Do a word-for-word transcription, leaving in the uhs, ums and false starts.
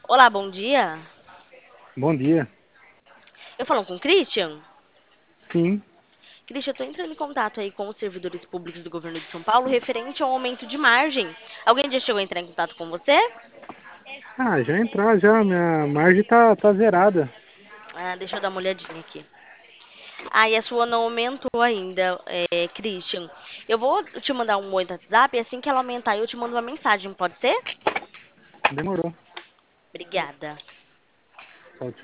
Olá, bom dia. Bom dia. Eu falo com o Christian? Sim. Christian, eu estou entrando em contato aí com os servidores públicos do governo de São Paulo referente ao aumento de margem. Alguém já chegou a entrar em contato com você? Ah, já entrar já. Minha margem tá, tá zerada. Ah, deixa eu dar uma olhadinha aqui. Ah, e a sua não aumentou ainda, é, Christian. Eu vou te mandar um oi no WhatsApp e assim que ela aumentar eu te mando uma mensagem, pode ser? Demorou. Obrigada. Tchau, tchau.